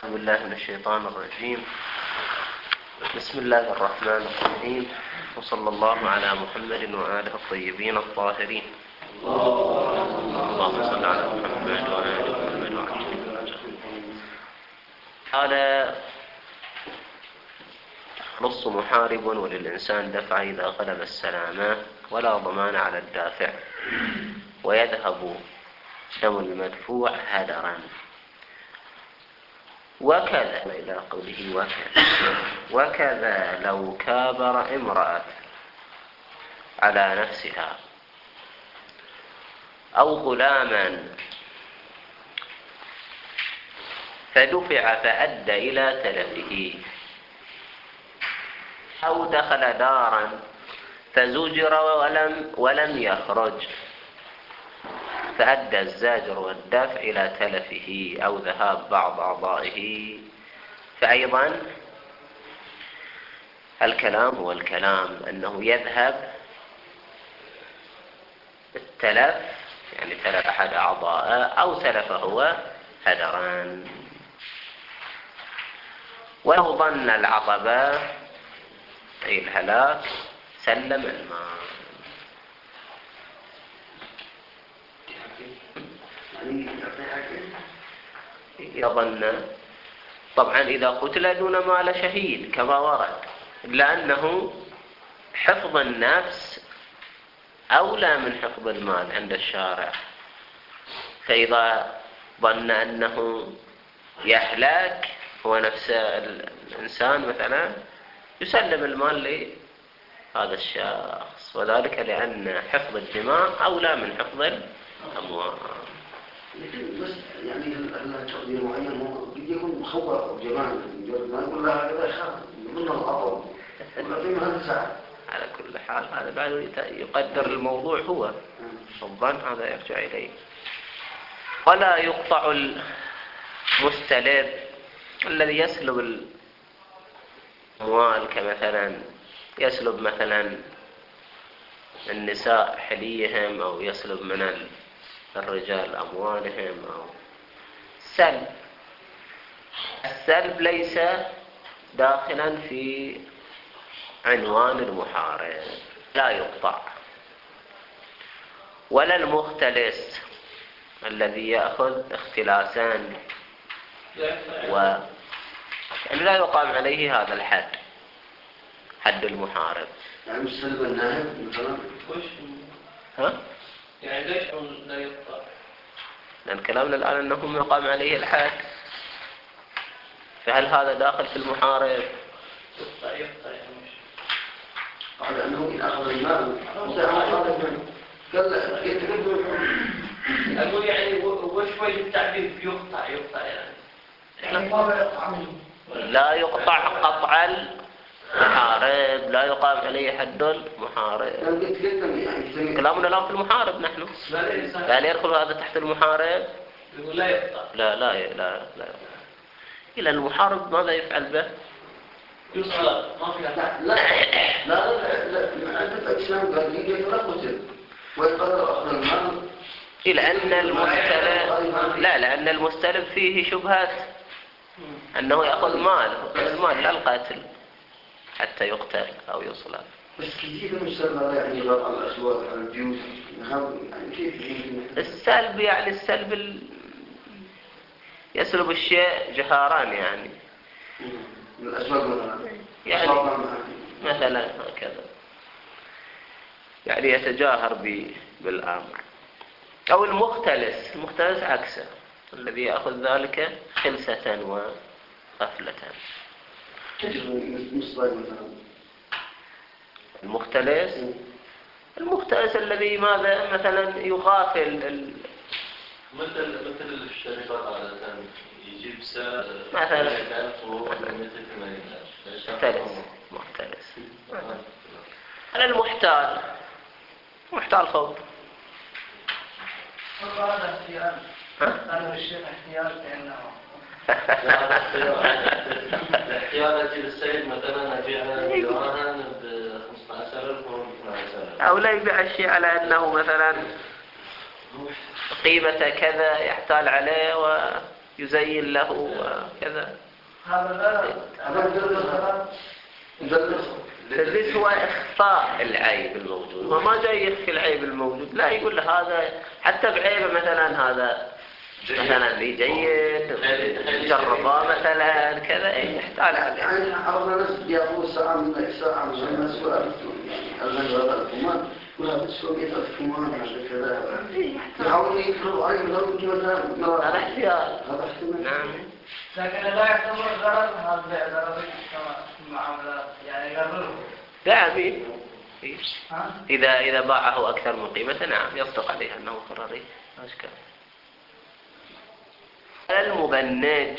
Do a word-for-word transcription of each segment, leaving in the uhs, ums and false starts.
بالله من الشيطان الرجيم. بسم الله الرحمن الرحيم، وصلى الله على محمد وآله الطيبين الطاهرين. اللهم صل على محمد وآل محمد وعلى قال: نص محارب وللإنسان دفع إذا غلب السلامة، ولا ضمان على الدافع، ويذهب دم المدفوع هدرا. وكذا إلى قوله وكذا وكذا لو كابر امرأة على نفسها أو غلاما فدفع فأدى إلى تلفه، أو دخل دارا فزجر ولم, ولم يخرج فأدى الزاجر والدافع إلى تلفه أو ذهاب بعض أعضائه. فأيضا الكلام هو الكلام أنه يذهب التلف، يعني تلف أحد أعضائه أو تلف هو هدران. ولو ظن العطبة أي الهلاك سلم الماء. يظن طبعا إذا قتل دون مال شهيد كما ورد، لأنه حفظ النفس أولى من حفظ المال عند الشارع. فإذا ظن أنه يهلك هو نفس الإنسان مثلا يسلم المال لهذا الشخص، وذلك لأن حفظ الدماء أولى من حفظ الأموال. لكن بس يعني التقدير معين هو قد يكون مخوف أو جمال، ما يقول لها هذا يخاف من الأطول ولكن هذا ساعة. على كل حال هذا بعد يقدر الموضوع هو الظن، هذا يرجع إليه. ولا يقطع المستلب الذي يسلب الأموال، كمثلا يسلب مثلا النساء حليهم، أو يسلب من الرجال أموالهم، أو سلب. السلب ليس داخلا في عنوان المحارب، لا يقطع. ولا المختلس الذي يأخذ اختلاسان و يعني لا يقام عليه هذا الحد، حد المحارب. يعني السلب الناهب مثلا وش ها؟ يعني ليش لا يقطع؟ لأن كلامنا الآن أنه يقام عليه الحد، فهل هذا داخل في المحارب؟ يقطع يقطع يعني مش قال أنه إن أخذ المال أخذ منه قال يتقدم. أقول يعني وش وجه التعبير يقطع يقطع يعني يعني ما يقطع منه. لا يقطع قطع المحارب، لا يقام عليه حد المحارب. كلامنا الآن في المحارب نحن، هل يدخل هذا تحت المحارب؟ يقول لا يقطع. لا لا لا لا. إلى المحارب ماذا يفعل به؟ يصلب ما في لا لا لا لا أنت الإسلام قال لي يتلقى ويقرر أخذ المال. إلى أن المستلم لا لأن المستلم فيه شبهات أنه يأخذ مال، المال لا القاتل حتى يقتل أو يصلب. بس كيف المستلم يعني غير الأسواق على البيوت يعني كيف السلب يعني السلب ال... يسلب الشيء جهاران يعني من الأسواق مثلا يعني مثلا هكذا، يعني يتجاهر ب... بالأمر. أو المختلس، المختلس عكسه الذي يأخذ ذلك خلسة وغفلة. المختلس المختلس الذي ماذا مثلا يغافل ال... مثل مثل الشركات عادة يجيب سعر مثلا مثل مختلس. على المحتال، محتال خوف. هذا اختيار، أنا الشيخ اختيار لأنه الاحتيال أجل السيد مثلا أبيعنا ديوانا ب خمسة عشر ألف و اثني عشر. أو لا يبيع الشيء على أنه مثلا قيمة كذا يحتال عليه يزين له وكذا. هذا لا التدليس هو إخفاء العيب الموجود، هو ما جاي يخفي العيب الموجود، لا يقول له هذا حتى بعيبه مثلا هذا مثلا لي جيد جرباه مثلا كذا، اي يحتاج عليه. يعني عرضنا ناس بياخذوا ساعة من ساعة من الناس ولا يعني هذا الكمان ولا بتسوي مئة ألف كمان ولا كذا. يحاولون يكرروا عليه لو كذا. هذا احتياط. هذا احتمال. نعم. لكن لا يعتبر غرض هذا ضرر المعاملات يعني يغرره. نعم. ها؟ إذا إذا باعه أكثر من قيمته نعم يصدق عليه أنه ضرري. ما أشكال. المبنج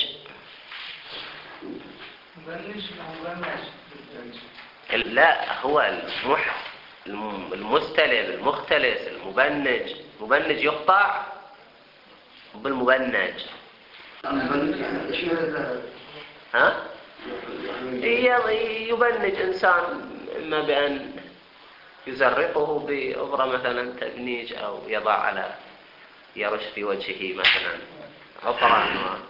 مبنج مبنج لا هو المح المستلب المختلس المبنج. المبنج يقطع بالمبنج. ها؟ يبنج إنسان إما بأن يزرقه بأبرة مثلا تبنيج أو يضع على يرش في وجهه مثلا عطرا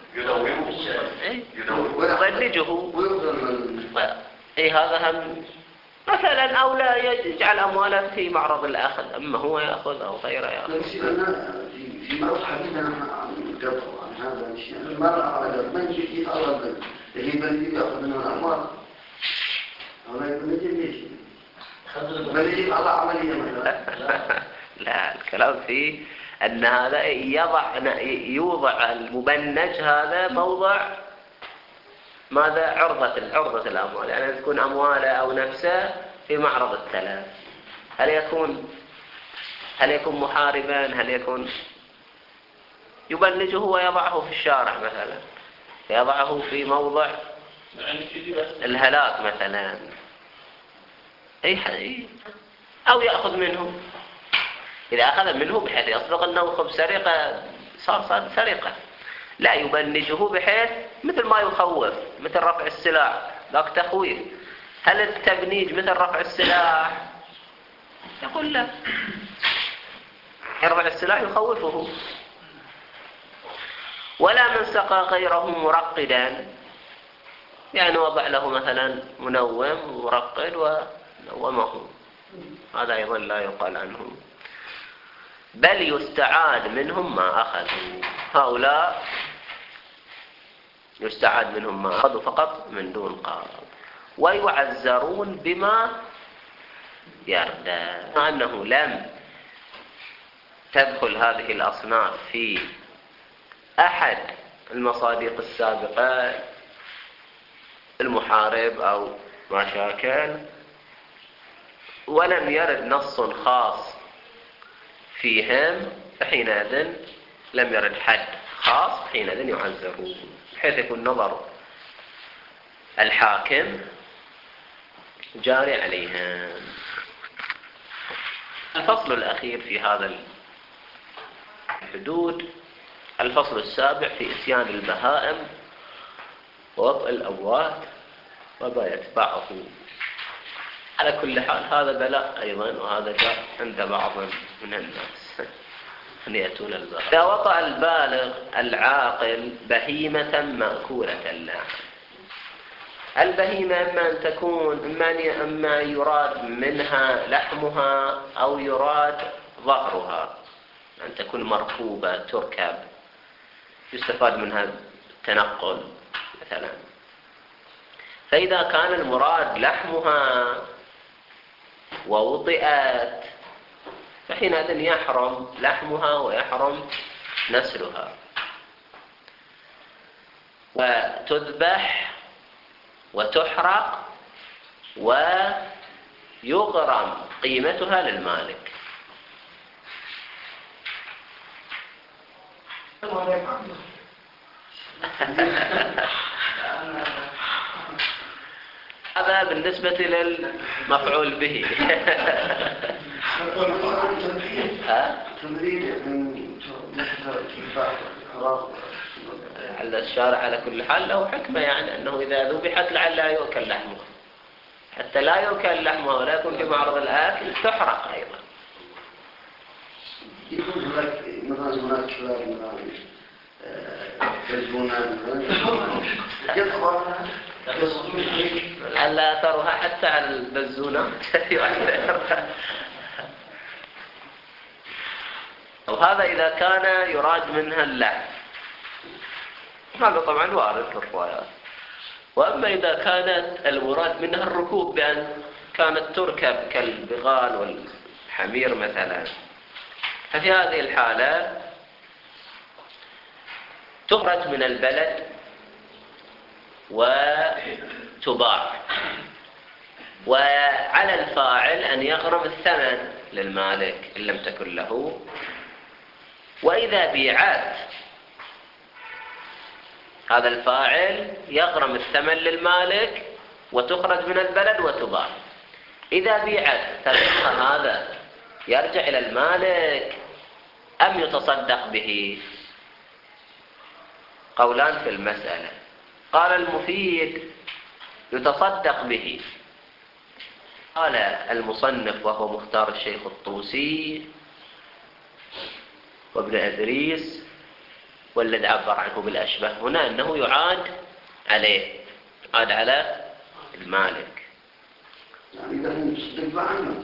يبنجه. اي هذا هم مثلا او لا يجعل امواله في معرض الاخذ، اما هو ياخذ او غيره ياخذ. في معرض حديثنا عن قبل عن هذا الشيء المرأة على من يجي يطلب اللي بنجي ياخذ من الاموال او لا يبنجي ليش بنجي على عمليه مثلا. لا الكلام فيه أن هذا يضع يوضع المبنج هذا موضع ماذا عرضة عرضة الأموال، يعني تكون أمواله أو نفسه في معرض التلف. هل يكون هل يكون محاربا؟ هل يكون يبنجه ويضعه في الشارع مثلا، يضعه في موضع الهلاك مثلا، أي حاجة، أو يأخذ منه. إذا أخذ منه بحيث يصدق أنه خب سرقة صار صار سرقة، لا يبنجه بحيث مثل ما يخوف، مثل رفع السلاح ذاك تخويف. هل التبنيج مثل رفع السلاح؟ يقول لا، يرفع السلاح يخوفه. ولا من سقى غيره مرقدا، يعني وضع له مثلا منوم مرقد ونومه، هذا أيضا لا يقال عنه، بل يستعاد منهم ما أخذوا. هؤلاء يستعاد منهم ما أخذوا فقط من دون قرض، ويعزرون بما يردى. مع أنه لم تدخل هذه الأصناف في أحد المصادق السابقة المحارب أو ما شاكل، ولم يرد نص خاص فيهم، فحينئذ لم يرد حد خاص، حينئذ يعزرون، بحيث يكون نظر الحاكم جاري عليهم. الفصل الأخير في هذا الحدود الفصل السابع في إتيان البهائم ووطء الأموات وما يتبعه. على كل حال هذا بلاء أيضا، وهذا جاء عند بعض من الناس أن يأتون البهائم. إذا وطأ البالغ العاقل بهيمة مأكولة له، البهيمة إما أن تكون إما أما يراد منها لحمها أو يراد ظهرها، أن تكون مركوبة تركب يستفاد منها التنقل مثلا. فإذا كان المراد لحمها ووطئت فحينئذ يحرم لحمها ويحرم نسلها، وتذبح وتحرق ويغرم قيمتها للمالك. هذا بالنسبة للمفعول به. على الشارع على كل حال له حكمة، يعني أنه إذا ذبحت لعل لا يؤكل لحمه، حتى لا يؤكل لحمه ولا يكون في معرض الآكل تحرق أيضا. يكون هناك مثلا هناك يجبونان يطبع لعل أثرها حتى على البزونات يؤثر. وهذا إذا كان يراد منها اللحم، هذا طبعا وارد في الروايات. وأما إذا كانت المراد منها الركوب بأن كانت تركب كالبغال والحمير مثلا، ففي هذه الحالة تخرج من البلد وتباع، وعلى الفاعل أن يغرم الثمن للمالك إن لم تكن له. وإذا بيعت هذا الفاعل يغرم الثمن للمالك وتخرج من البلد وتباع. إذا بيعت فالربح هذا يرجع إلى المالك أم يتصدق به؟ قولان في المسألة. قال المفيد يتصدق به. قال المصنف وهو مختار الشيخ الطوسي وابن أدريس والذي عبر عنه بالأشبه هنا أنه يعاد عليه، يعاد على المالك. يعني إذا هم يصدق عنه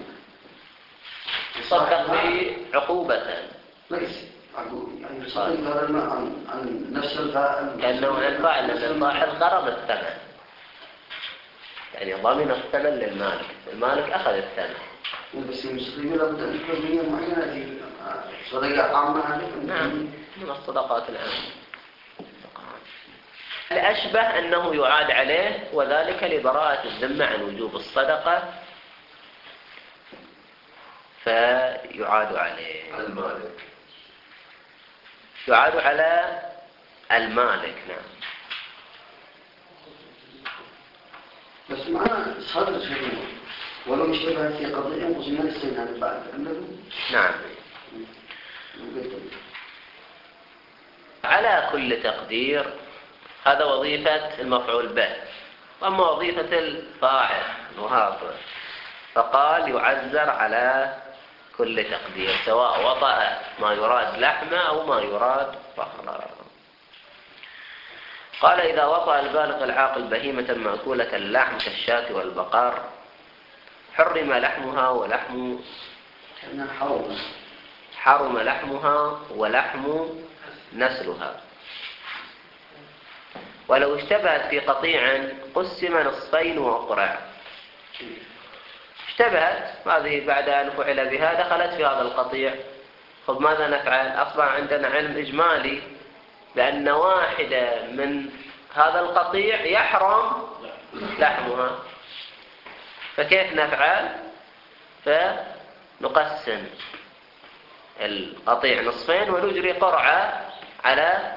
يصدق به عقوبة، ليس عقوبة، يعني يصدق هذا الماء عن, عن نفس الفاعل كأنه الفاعل لأن الفاعل غرم الثمن، يعني ضمن الثمن للمالك، المالك أخذ الثمن. بس المسلمين لابد أن يكون بنية معينة في صدقة عامة. نعم، من الصدقات العامة. الأشبه أنه يعاد عليه، وذلك لبراءة الذمة عن وجوب الصدقة، فيعاد عليه المالك، يعاد على المالك. نعم. بس معنا صدر شيء ولو اشتبه في قضية مسلمين السنة هذا بعد أنه نعم. على كل تقدير هذا وظيفة المفعول به. وأما وظيفة الفاعل وهذا فقال يعزر على كل تقدير، سواء وطأ ما يراد لحمه أو ما يراد فخرا. قال إذا وطأ البالغ العاقل بهيمة مأكولة اللحم كالشاة والبقر حرم لحمها ولحم حرم حرم لحمها ولحم نسلها. ولو اشتبهت في قطيع قسم نصفين وأقرع. اشتبهت هذه بعد أن فعل بها، دخلت في هذا القطيع. طب ماذا نفعل؟ أصبح عندنا علم إجمالي بأن واحدة من هذا القطيع يحرم لحمها، فكيف نفعل؟ فنقسم القطيع نصفين ونجري قرعة على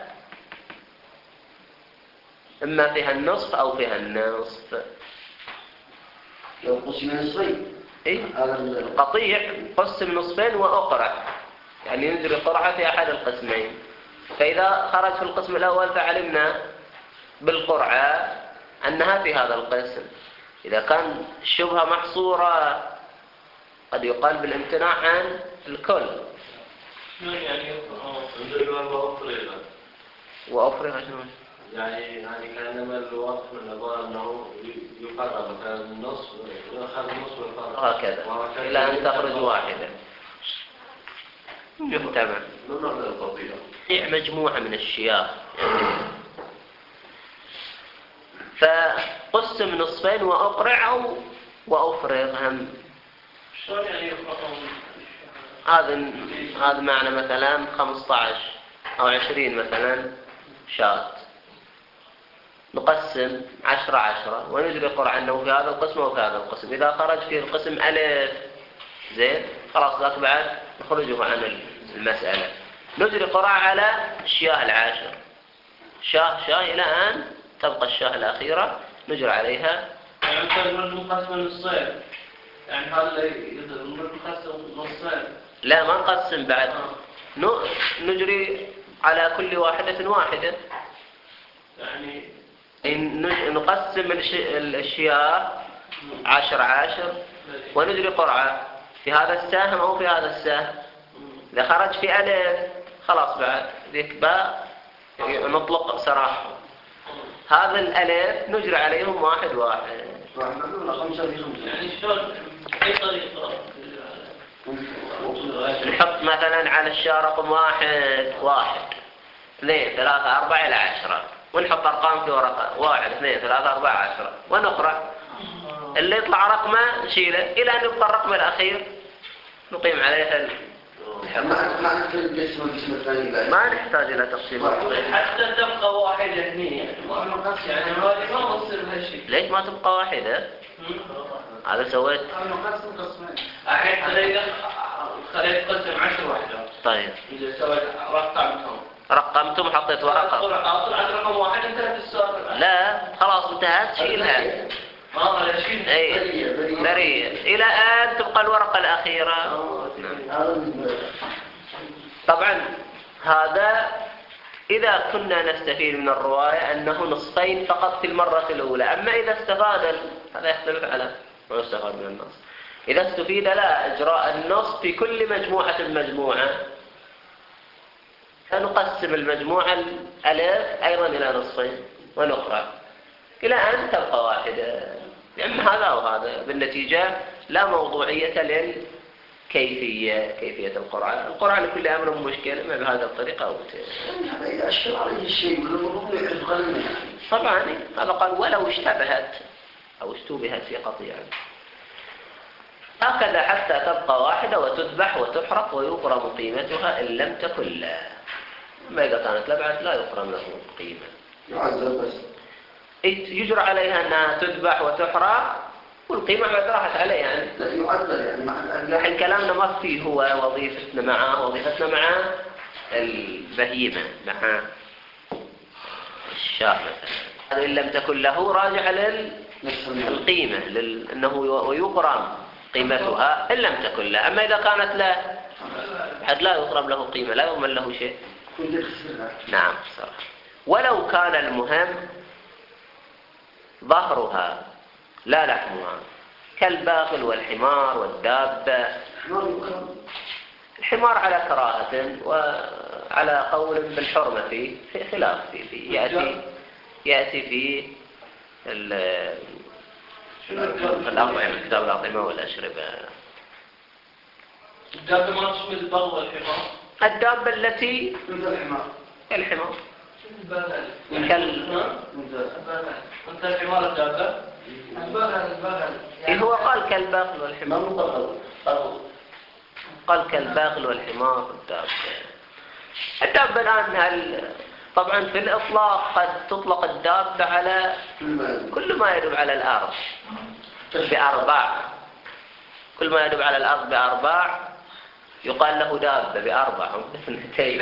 إما فيها النصف أو فيها النصف. لو قسم نصفين إيه؟ القطيع قسم نصفين وأقرع، يعني نجري قرعة في أحد القسمين. فإذا خرج في القسم الأول فعلمنا بالقرعة أنها في هذا القسم. إذا كان الشبهة محصورة قد يقال بالامتناع عن الكل. يعني وأفرغ وأفرغ شنو؟ يعني يعني كأنما الوقت من الأضواء أنه يقرر مثلا النص يأخذ النص ويقرر هكذا إلى أن تخرج واحدة يحتمل. نظر للقضية هي مجموعة من الشياه، فقسم نصفين وأقرع أو وأفرغ هم. شلون يعني يفرقون؟ هذا هذا معنى مثلا خمسة عشر أو عشرين مثلا شاة، نقسم عشرة عشرة ونجري قرعة أنه في هذا القسم وفي هذا القسم. إذا خرج في القسم ألف زين خلاص ذاك بعد نخرجه عن المسألة. نجري قرعة على الشياه العاشر، شاه شاه إلى أن تبقى الشاه الأخيرة نجري عليها. يعني مثلا نقسم نصين، يعني هذا نقسم نصين. لا ما نقسم بعد، نجري على كل واحدة واحدة، يعني نقسم الشياه عشر عشر ونجري قرعة في هذا السهم أو في هذا السهم. إذا خرج في ألف خلاص بعد ذيك باء نطلق سراح. هذا الألف نجري عليهم واحد واحد. واحد ولا خمسة في خمسة. يعني شلون أي طريقة؟ نحط مثلا على الشارع رقم واحد واحد اثنين ثلاثة أربعة إلى عشرة، ونحط أرقام في ورقة واحد اثنين ثلاثة أربعة عشرة، ونقرأ اللي يطلع رقمه نشيله إلى أن يبقى الرقم الأخير نقيم عليه الحكم. ما ما نحتاج القسم القسم الثاني بعد. ما نحتاج إلى تقسيم. حتى تبقى واحدة هني يعني ما نقص يعني ما ما بصير هالشيء. ليش ما تبقى واحدة؟ هذا سويت. نقسم قسمين. الحين خلينا خليت قسم عشر وحدات. طيب. إذا سويت رقمتهم. رقمتم حطيت ورقة. طلعت رقم واحد انتهت السؤال. لا خلاص انتهت شيلها. ما أنا شيل. أي بريء إلى أن تبقى الورقة الأخيرة. طبعا هذا إذا كنا نستفيد من الرواية أنه نصفين فقط في المرة الأولى. أما إذا استفاد هذا يختلف على ما يستفاد من النص. إذا استفيد لا إجراء النص في كل مجموعة مجموعة، فنقسم المجموعة الألف أيضا إلى نصفين ونقرأ إلى أن تبقى واحدة. لأن هذا وهذا بالنتيجة لا موضوعية للكيفية كيفية القرعة. القرعة لكل أمر مشكلة، ما بهذا الطريقة أو هذا إذا أشكل عليه الشيء والمفروض يعرف غلمه. طبعا هذا قال ولو اشتبهت أو اشتبهت في قطيع. هكذا حتى تبقى واحدة وتذبح وتحرق ويقرم قيمتها إن لم تكن لا. ما إذا كانت لبعت لا يقرم له قيمة. يعذب بس. يجرى عليها أنها تذبح وتحرق والقيمة ما راحت عليه يعني. لا يعذب يعني مع الحين كلامنا ما فيه هو وظيفتنا معه، وظيفتنا مع البهيمة مع الشاة مثلا. إن لم تكن له راجع للقيمة لل... أنه ويقرم قيمتها إن لم تكن له. أما إذا كانت لا حد لا يقرم له قيمة لا يؤمن له شيء. نعم صراحة. ولو كان المهم ظهرها لا لحمها كالباغل والحمار والدابة. الحمار على كراهة وعلى قول بالحرمة فيه في خلاف فيه في يأتي يأتي في الأطعمة كتاب الأطعمة والأشربة. الدابة ما تشمل البغل والحمار. الدابة التي مثل الحمار. الحمار البغل. كال أنت الحمار الدابة. البغل البغل. إيه هو قال كالباغل والحمار. ما مبغل. قال كالباغل والحمار والدابة. الدابة الآن هل طبعا في الإطلاق قد تطلق الدابة على كل ما يدب على الأرض بأرباع. كل ما يدب على الأرض بأرباع يقال له دابة بأربع اثنتين.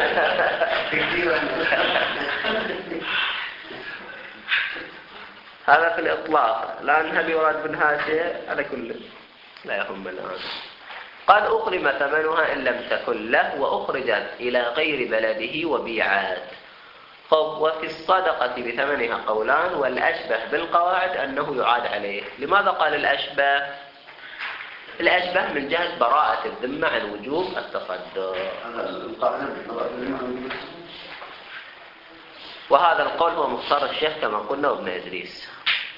هذا في الإطلاق. لأن هل يراد منها شيء هذا كله لا يهم الآن. قال أقرم ثمنها إن لم تكن له وأخرجت إلى غير بلده وبيعات. طب وفي الصدقة بثمنها قولان، والأشبه بالقواعد أنه يعاد عليه. لماذا قال الأشبه؟ الأشبه من جهة براءة الذمة عن وجوب التصدق. وهذا القول هو مختار الشيخ كما قلنا وابن إدريس.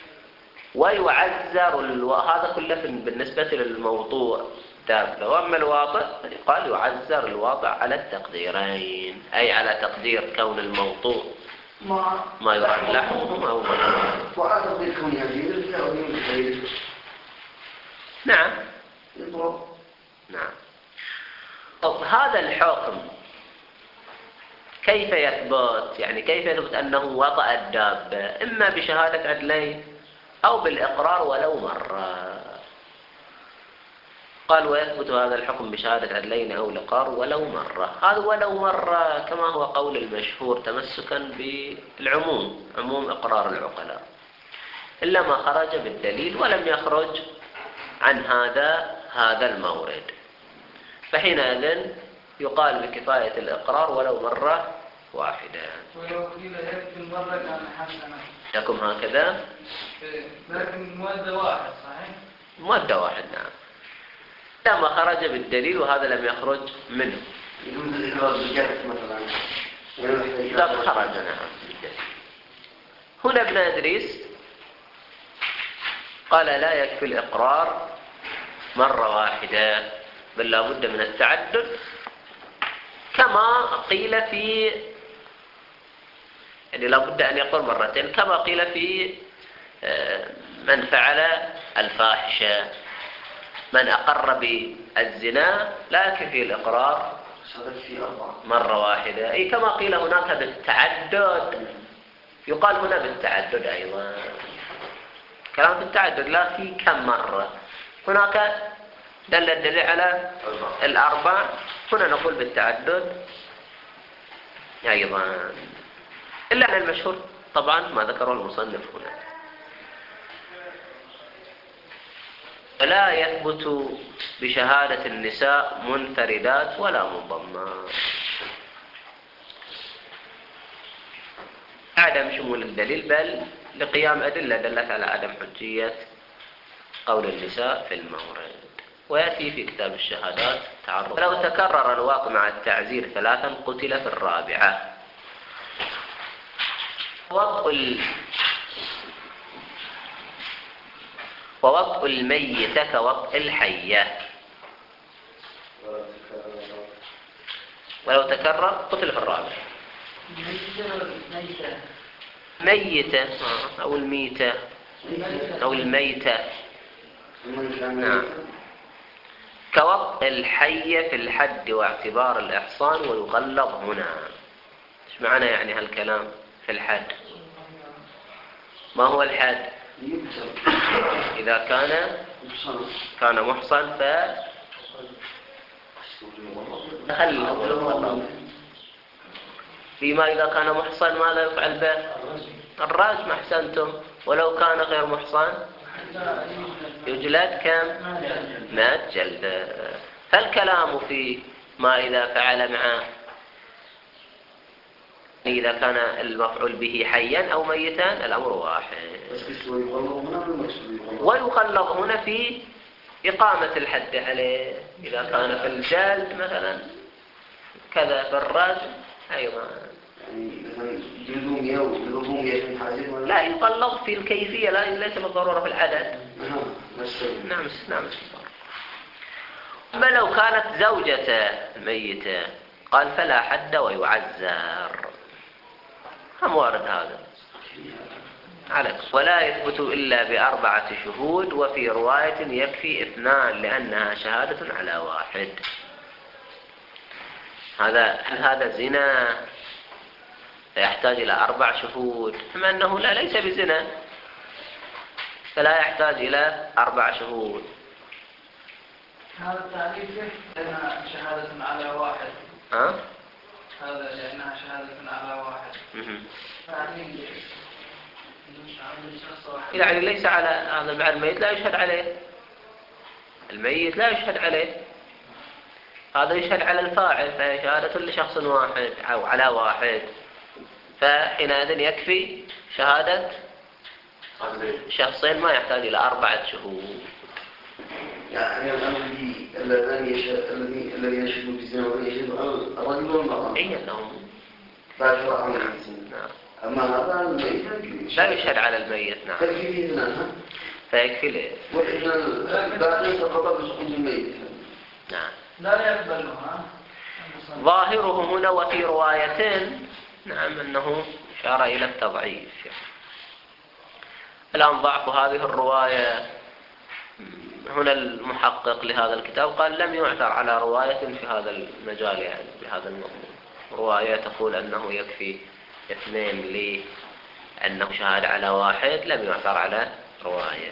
ويعذر الو... هذا كله بالنسبة للموضوع دابة. وأما الواضع قال يعذر الواضع على التقديرين، أي على تقدير كون الموضوع ما ما يراد لحمه أو ما وعلى تقدير كون يزيد أو يزيد. نعم يضرب. نعم. طب هذا الحكم كيف يثبت؟ يعني كيف يثبت أنه وطأ الدابة؟ إما بشهادة عدلين أو بالإقرار ولو مرة. قال ويثبت هذا الحكم بشهادة عدلين أو الإقرار ولو مرة. هذا ولو مرة كما هو قول المشهور تمسكا بالعموم، عموم إقرار العقلاء، إلا ما خرج بالدليل ولم يخرج عن هذا هذا المورد، فحينئذ يقال بكفاية الإقرار ولو مرة واحدة. ولو قيل يكفي المرة كان حسنا. لكم هكذا؟ لكن مودة واحد صحيح؟ مودة واحد نعم. لما خرج بالدليل وهذا لم يخرج منه. يجوز الإقرار بالجهل مثلا. إذا خرج نعم. هنا ابن إدريس قال لا يكفي الإقرار مرة واحدة بل لا بد من التعدد، كما قيل في يعني لا بد أن يقر مرتين، كما قيل في من فعل الفاحشة، من أقر بالزنا لا يكفي الإقرار مرة واحدة، أي كما قيل هناك بالتعدد، يقال هنا بالتعدد أيضا، كلام بالتعدد لا في كم مرة. هناك دل الدليل على الأربع، هنا نقول بالتعدد أيضا، إلا أن المشهور طبعا ما ذكره المصنف هنا. لا يثبت بشهادة النساء منفردات ولا منضمات. عدم شمول الدليل بل لقيام أدلة دلت على عدم حجية قول النساء في المورد. ويأتي في كتاب الشهادات تعرض لو تكرر الواقع مع التعزير ثلاثا قتل في الرابعة. ووطء ال... ووطء الميت كوطء الحية، ولو تكرر قتل في الرابعة. ميتة أو الميتة أو الميتة نعم. كوطء الحية في الحد واعتبار الإحصان ويغلظ هنا. إيش معنى يعني هالكلام في الحد؟ ما هو الحد؟ إذا كان كان محصن ف فيما إذا كان محصن ماذا يفعل به؟ الرجم. أحسنتم. ولو كان غير محصن يجلد كم؟ مئة جلدة. فالكلام في ما إذا فعل مع إذا كان المفعول به حيا أو ميتا الأمر واحد. ويخلظ هنا في إقامة الحد عليه، إذا كان في الجلد مثلا كذا في الرجم أيضا. لا يقلظ في الكيفية، لا ليس بالضرورة في العدد. نعم نعم. أما لو كانت زوجة الميتة قال فلا حد ويعزر، هم وارد هذا عليك. ولا يثبت إلا بأربعة شهود، وفي رواية يكفي اثنان لأنها شهادة على واحد. هذا هذا زنا يحتاج إلى أربع شهود، كما أنه لا ليس بزنا فلا يحتاج إلى أربع شهود. هذا التعريف لأنها شهادة على واحد. ها؟ هذا لأنها شهادة على واحد. يعني يعني ليس على هذا مع الميت لا يشهد عليه، الميت لا يشهد عليه، هذا يشهد على الفاعل، فهي شهادة لشخص واحد أو على واحد، فحينئذ يكفي شهادة شخصين ما يحتاج إلى أربعة شهود. يعني الأمر الذي يشهد الذي يشهد بالزنا ويشهد الرجل والمرأة. أي أنهم بعد شرع من الزنا. نعم. أما هذا الميت لا يشهد على الميت. نعم. فيكفي فيه اثنان. فيكفي ليه؟ وإحنا الباقي سقط بسقوط الميت. نعم. لا يقبلها. ظاهره هنا وفي روايتين نعم أنه أشار إلى التضعيف. الآن ضعف هذه الرواية، هنا المحقق لهذا الكتاب قال لم يعثر على رواية في هذا المجال، يعني بهذا المضمون. رواية تقول أنه يكفي اثنين لأنه شهد على واحد، لم يعثر على رواية.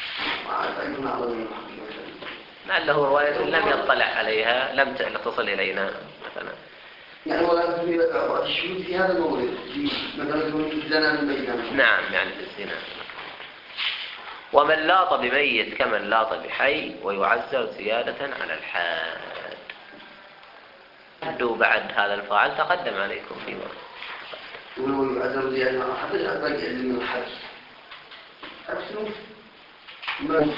لعله رواية لم يطلع عليها، لم تصل إلينا مثلا. يعني ولا في الشهود في هذا المورد في مثلا الزنا البينة. نعم يعني في الزنا. ومن لاط بميت كمن لاط بحي ويعزر زيادة على الحاد. حدوا بعد هذا الفاعل تقدم عليكم في وقت. ولو يعزر زيادة على الحد لا باقي من الحد. أبسلوا ما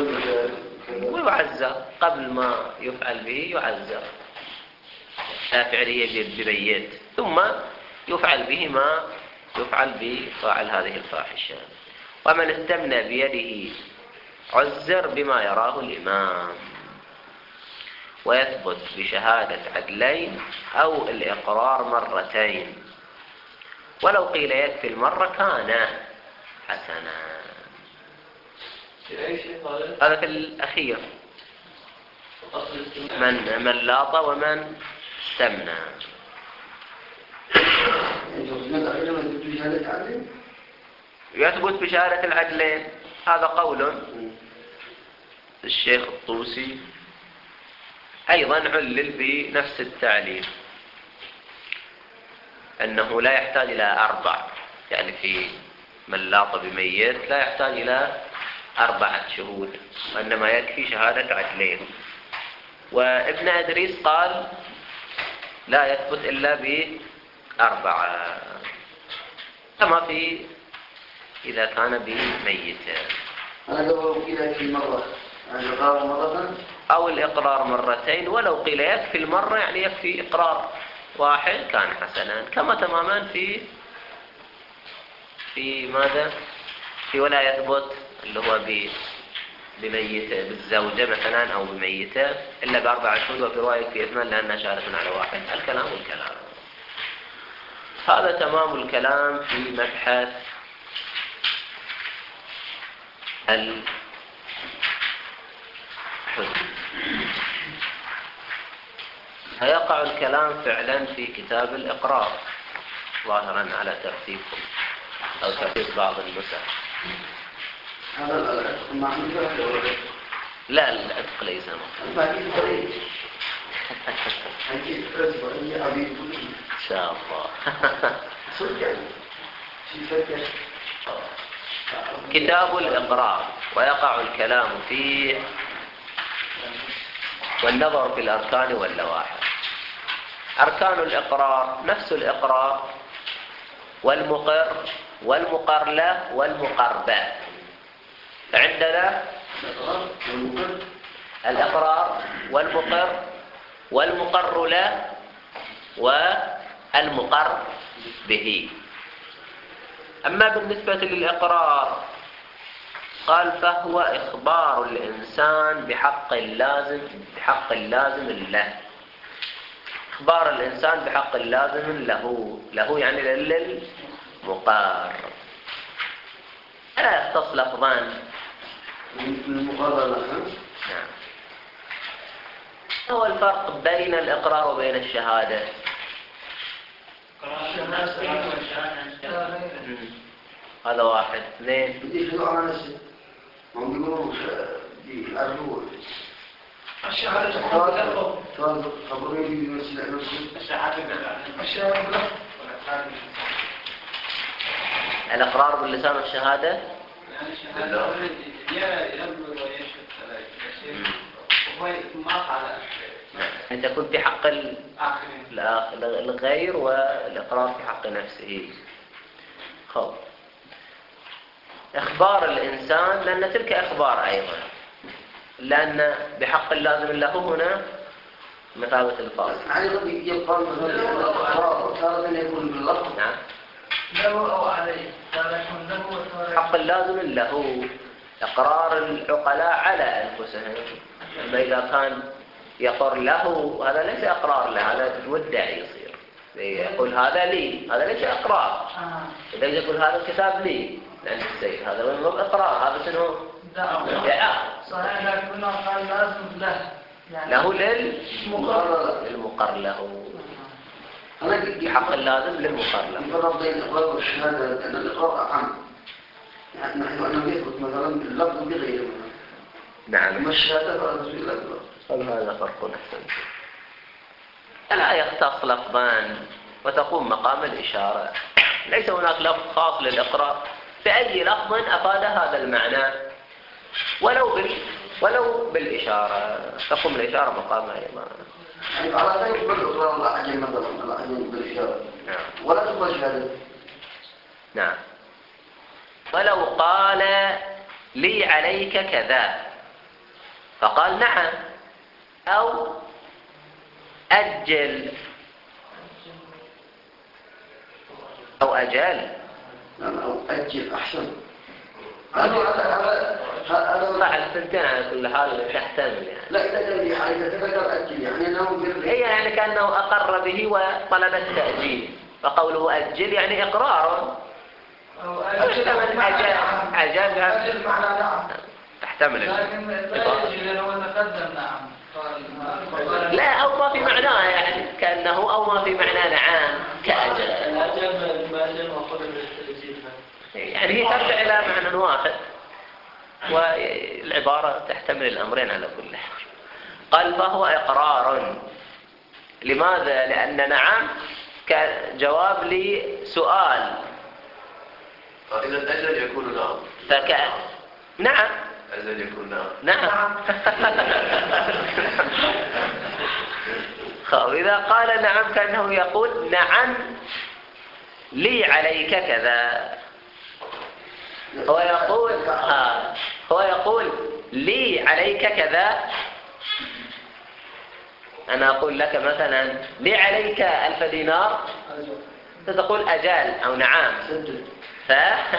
ويعزر قبل ما يفعل به يعزر لا فعلية بميت، ثم يفعل به ما يفعل بفاعل هذه الفاحشة. ومن استمنى بيده عزر بما يراه الإمام، ويثبت بشهادة عدلين أو الإقرار مرتين، ولو قيل يكفي المرة كان حسنا. هذا في الأخير، من من لاط ومن استمنى. يثبت بشهادة العدلين، هذا قول الشيخ الطوسي، أيضا علل بنفس التعليل أنه لا يحتاج إلى أربع، يعني في من لاط بميت لا يحتاج إلى أربعة شهود، وإنما يكفي شهادة عدلين. وابن أدريس قال لا يثبت إلا بأربعة، كما في إذا كان بميت. أنا قبل قيل في مرة الإقرار مرة أو الإقرار مرتين، ولو قيل يكفي المرة يعني يكفي إقرار واحد كان حسنا، كما تماما في في ماذا؟ في ولا يثبت اللي هو بميتة بالزوجة مثلا أو بميتة إلا بأربعة شهود، وفي رواية في اثنان لأنها شهادة على واحد. الكلام والكلام هذا تمام الكلام في مبحث الحدود. فيقع الكلام فعلا في كتاب الإقرار ظاهرا على ترتيبكم أو ترتيب بعض النسخ. هذا لا العتق ليس مطلوب إن شاء الله. كتاب الإقرار ويقع الكلام فيه والنظر في الأركان واللوائح. أركان الإقرار نفس الإقرار والمقر والمقر له والمقر به. عندنا الإقرار والمقر والمقر له والمقر به. أما بالنسبة للإقرار قال فهو إخبار الإنسان بحق لازم بحق لازم له. إخبار الإنسان بحق لازم له له يعني للمقر. لا يختص لفظان المقرر. نعم. هو الفرق بين الإقرار وبين الشهادة؟ هذا واحد. اثنين بدي شنو على نفسي هم بيقولوا بيقرروا الشهادة تفضل خبرني بمثل نفسي الشهادة الشهادة الإقرار باللسان والشهادة يعني الشهادة يا يبلغ ويشهد ثلاثة ما على أن تكون في حق الغير والإقرار في حق نفسه. خب إخبار الإنسان لأن تلك إخبار أيضا، لأن بحق اللازم له هنا مثابة الفاظ. أيضا يبقى الإقرار تارة يكون باللفظ. نعم. له أو عليه تارة يكون له. حق اللازم له إقرار العقلاء على أنفسهم. أما إذا كان يقر له هذا ليس إقرار له، هذا مدعي يصير. يقول هذا لي، هذا ليس إقرار. إذا يقول هذا الكتاب لي لأن السيد هذا مو إقرار، هذا شنو؟ ادعاء. صحيح لكنه قال لازم له يعني له للمقر للمقر له. بحق اللازم للمقر له. يفرق بين الإقرار والشهادة لأن الإقرار أعم. يعني نحن أنه يثبت مثلا اللفظ بغيره. نعم. أما الشهادة فلا تثبت إلا باللفظ. هذا فرق أحسن. لا يختص لفظان وتقوم مقام الإشارة. ليس هناك لفظ خاص للإقرار، بأي لفظ أفاد هذا المعنى ولو بال ولو بالإشارة تقوم الإشارة مقامها أيضا. يعني على ذلك بالإقرار الأعجم مثلا الأعجم بالإشارة. نعم. ولا تقبل شهادة. نعم. ولو قال لي عليك كذا فقال نعم، أو أجل أو أجل أو أجل أحسن. هذا هذا هذا صح الثنتين على كل حال تحتمل يعني. لا إذا كان لي حاجة تذكر أجل يعني أنه هي يعني كأنه أقر به وطلب التأجيل، فقوله أجل يعني إقرار. تحتمل أجل أجل أجل معنى نعم. تحتمل لكن لا يجي لأنه تقدم نعم. لا أو ما في معناه يعني كأنه أو ما في معناه نعم كأجل. الأجل ما أجل وأخذ التأجيل يعني هي ترجع إلى معنى واحد، والعبارة تحتمل الأمرين على كل حال. قال فهو إقرار. لماذا؟ لأن نعم كجواب لسؤال. إذا الأجل يكون نعم. فك نعم. أجل يكون نعم. نعم. خب إذا قال نعم كأنه يقول نعم لي عليك كذا. هو يقول آه هو يقول لي عليك كذا. أنا أقول لك مثلا لي عليك ألف دينار، فتقول أجال أو نعم، ف...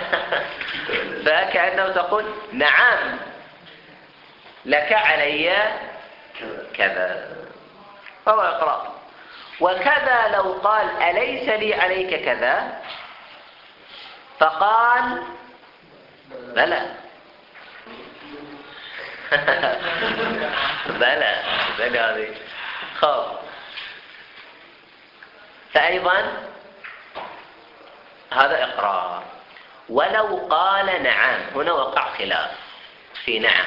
فكأنه تقول نعم لك علي كذا، فهو إقرار. وكذا لو قال أليس لي عليك كذا فقال بلى. بلى بلى هذه خب. فأيضا هذا إقرار. ولو قال نعم، هنا وقع خلاف في نعم.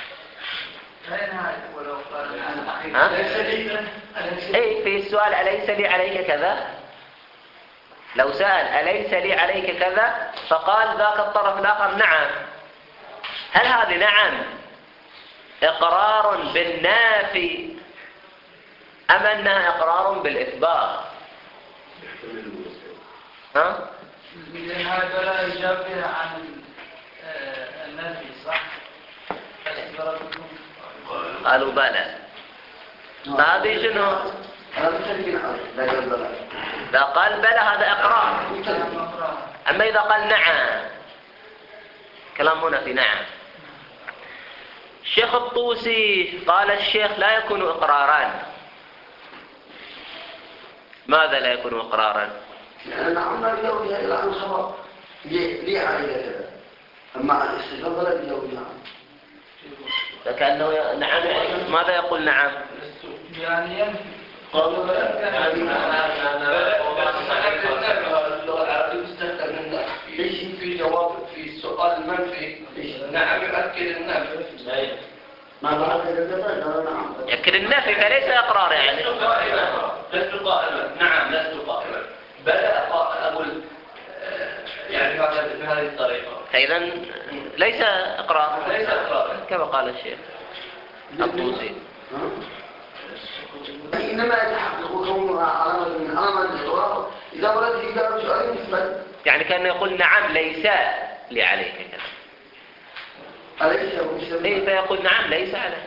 ها؟ اي في السؤال أليس لي عليك كذا، لو سأل أليس لي عليك كذا فقال ذاك الطرف الآخر نعم، هل هذه نعم إقرار بالنافي أم أنها إقرار بالإثبات؟ ها؟ لأن هذا لا يجابه عن النفي صح؟ قالوا بلى. فهذه شنو؟ إذا قال بلى هذا إقرار. أما إذا قال نعم، كلام هنا في نعم. الشيخ الطوسي قال الشيخ لا يكون إقراران. ماذا لا يكون إقرارا؟ لأن نعم لا يوجد إلى عن خبر لي عليك كذا، أما الاستفاضة لا يوجد نعم. فكأنه نعم يعني ماذا يقول نعم؟ يعني ينفي. قالوا اللغة العربية تستخدم النفي في جواب في السؤال المنفي. نعم يؤكد النفي. ما بعد كذا نعم. يؤكد النفي فليس إقرار يعني. لست قائما. نعم لست قائما. بلى أقول يعني بهذه الطريقة. فإذا ليس إقرار. ليس إقرار كما قال الشيخ الطوسي. إنما يتحقق كونها علامة من علامات الإقرار إذا ولد في جواب سؤال مثبت. يعني كان يقول نعم ليس لي عليك كذا. أليس يقول إيه فيقول نعم ليس عليه.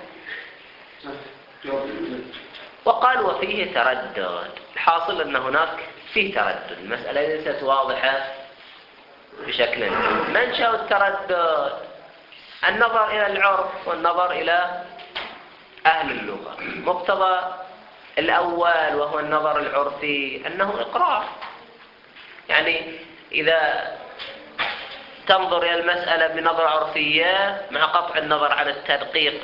وقال وفيه تردد. الحاصل أن هناك فيه تردد، المسألة ليست واضحة بشكل. منشأ التردد النظر إلى العرف والنظر إلى أهل اللغة. مقتضى الأول وهو النظر العرفي أنه إقرار. يعني إذا تنظر إلى المسألة بنظرة عرفية مع قطع النظر عن التدقيق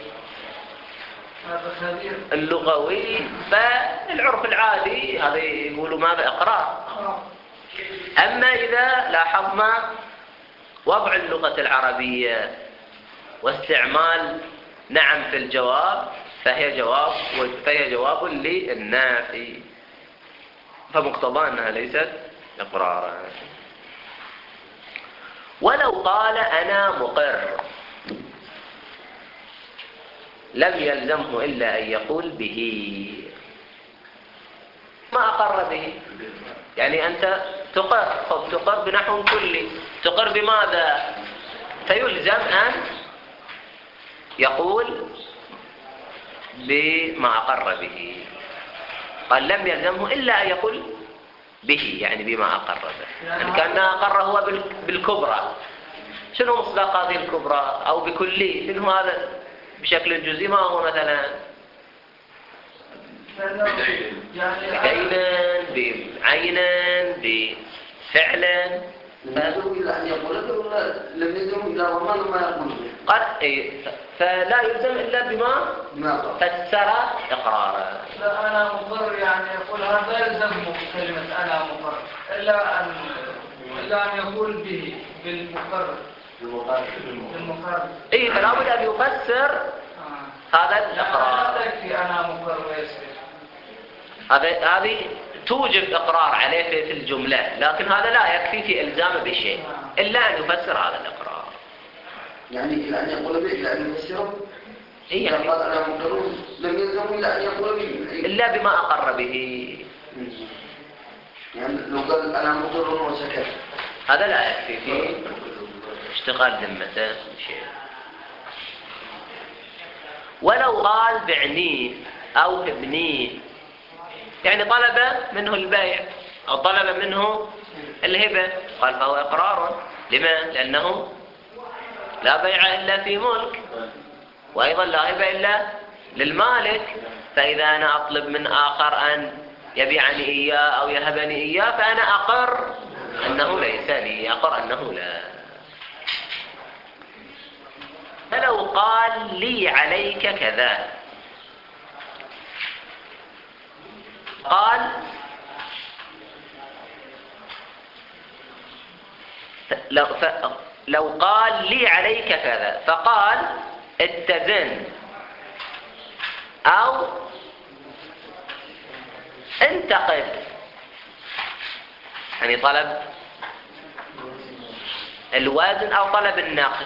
اللغوي، فالعرف العادي هذا يقولوا ماذا إقرار. أما إذا لاحظنا وضع اللغة العربية واستعمال نعم في الجواب فهي جواب فهي جواب للنافي، فمقتضى أنها ليست إقرارا. ولو قال أنا مقر لم يلزمه إلا أن يقول به. ما أقر به يعني أنت تقر، خب تقر بنحو كلي، تقر بماذا؟ فيلزم أن يقول بما أقر به. قال لم يلزمه إلا أن يقول به يعني بما أقر به، يعني كأنه أقر هو بالكبرى. شنو مصداق هذه الكبرى أو بكلي؟ شنو هذا بشكل جزئي؟ ما هو مثلا بعينا بعينا بفعلا. يدعو إلى أن يقول به ولا لم يدعو إلى ضمان ما يقول به؟ قال إيه، فلا يلزم إلا بما بما فسر إقراره. لا أنا مقر يعني يقول هذا يلزمه كلمة أنا مقر إلا أن إلا أن يقول به بالمقر بالمقر. إيه، فلا بد أن يفسر آه. هذا الإقرار. لا يكفي أنا مقر ويسكت. هذا هذه توجب إقرار عليه في الجملة، لكن هذا لا يكفي في إلزامه بشيء إلا أن يفسر هذا الإقرار. يعني إلى أن يقول به إلى أن يفسره. إيه يعني قال أنا مقر لم يلزم إلا أن يقول به إلا بما أقر به. يعني لو قال أنا مقر وسكت هذا لا يكفي في اشتغال ذمته شيء. ولو قال بعنيه أو ابنيه، يعني طلب منه البيع أو طلب منه الهبة، قال فهو إقرار. لما؟ لأنه لا بيع إلا في ملك، وأيضا لا هبة إلا للمالك. فإذا أنا أطلب من آخر أن يبيعني إياه أو يهبني إياه فأنا أقر أنه ليس لي، أقر أنه لا. فلو قال لي عليك كذا، قال لو, ف... لو قال لي عليك كذا فقال اتزن أو انتقد، يعني طلب الوزن أو طلب النقد.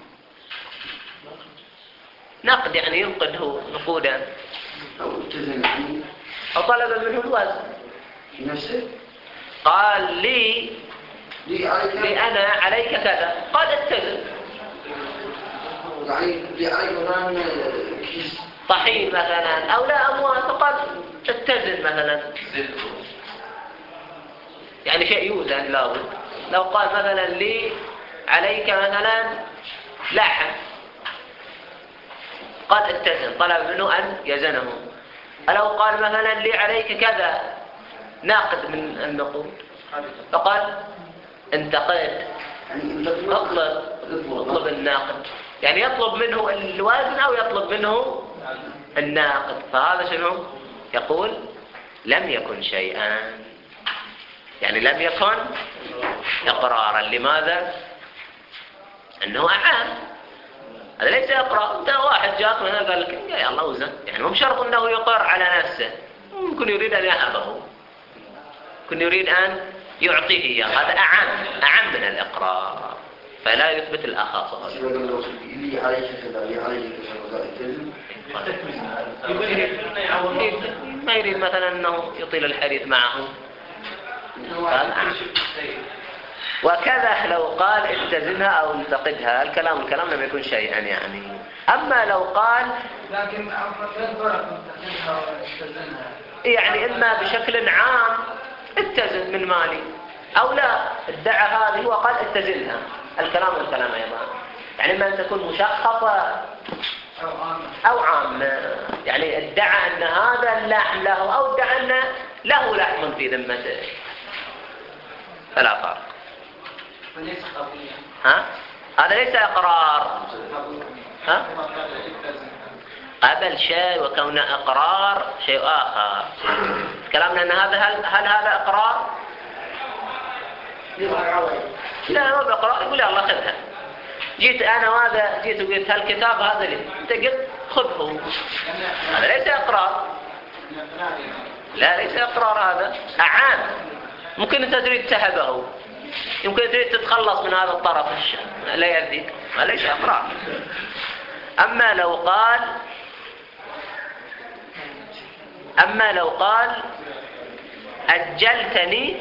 نقد يعني ينقده نقودا، أو اتزن يعني أو طلب منه الوزن نفسه. قال لي لي عليك لي أنا عليك كذا، قال اتزن. يعني لي عليك مثلا كيس طحين مثلا أو لا أموال، فقال اتزن مثلا، يعني شيء يوزن لابد. لو قال مثلا لي عليك مثلا لحم، قال اتزن، طلب منه أن يزنه. لو قال مثلا لي عليك كذا ناقد من النقود، فقال انتقد، اطلب اطلب الناقد، يعني يطلب منه الوزن أو يطلب منه الناقد. فهذا شنو؟ يقول لم يكن شيئا، يعني لم يكن إقرارا. لماذا؟ أنه أعان، هذا ليس إقرار. انت واحد جاء مثلا قال لك يا الله وزن، يعني مو بشرط أنه يقر على نفسه، ممكن يريد أن يهبه، ممكن يريد أن يعطيه إياه. هذا أعم أعم من الإقرار، فلا يثبت الأخص. لي عليك كذا لي عليك كذا اتزن. ما يريد مثلا أنه يطيل الحديث معه. وكذا لو قال اتزنها أو انتقدها، الكلام الكلام لم يكن شيئا يعني. أما لو قال لكن الفرق انتقدها واستزنها، يعني إما بشكل عام اتزن من مالي، أو لا ادعى هذه وقال اتزنها، الكلام الكلام أيضا. يعني إما أن تكون مشخصة أو عامة، يعني ادعى أن هذا اللحم له أو ادعى أن له لحم في ذمته، فلا فرق. ها؟ هذا ليس إقرار. ها؟ قبل شيء وكون إقرار شيء آخر. كلامنا أن هذا هل, هل هذا إقرار؟ لا، هو بإقرار يقول يا الله خذها. جيت أنا وهذا جيت وقلت هالكتاب هذا لي، أنت قلت خذه، هذا ليس إقرار. لا، ليس إقرار، هذا أعان. ممكن أنت تريد تهبه، يمكن تريد تتخلص من هذا الطرف لا يأذيك، هذا ليس إقرار. أما لو قال أما لو قال أجلتني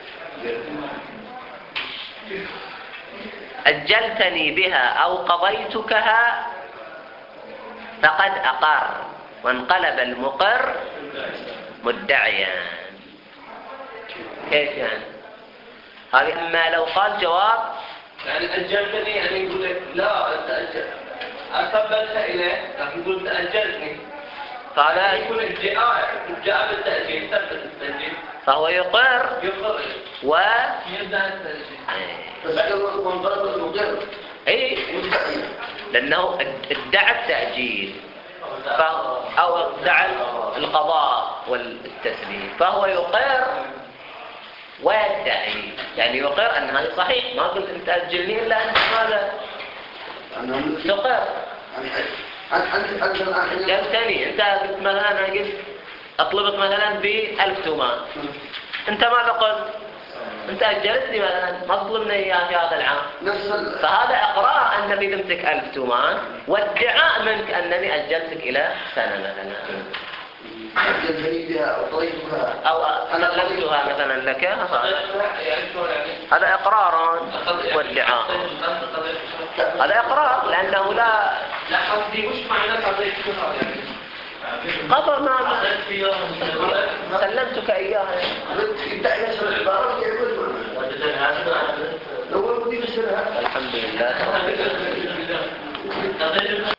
أجلتني بها أو قضيتكها فقد أقر، وانقلب المقر مدعيا. كيف يعني؟ هذه أما لو قال جواب يعني أجلتني يعني يقول لك لا أنت أجل أقبلتها إليه لكن يقول أنت أجلتني فهذا يكون ادعاء ادعاء بالتأجيل ثبت التأجيل فهو يقر يقر و يبدأ التسجيل. بس كما منضرب المقر اي لأنه ادعى التأجيل فهو أو ادعى القضاء والتسليم فهو يقر ويدعي يعني يقر أن هذا صحيح ما قلت أنت أجلني إلا أنت ماذا تقر قلتني أنت قلت مثلا أنا قلت أطلبك مثلا بألف تومان أنت ماذا قلت أنت أجلتني مثلا ما تطلبني إياه في هذا العام فهذا إقرار أنني لمتك ألف تومان وادعاء منك أنني أجلتك إلى سنة مثلا أجلتني بها أو طريقها أو سلمتها مثلا لك هذا إقرار وادعاء هذا إقرار لأنه لا لا قصدي وش معنى قضية شهر يعني قدر ما سلمتك إياها الحمد لله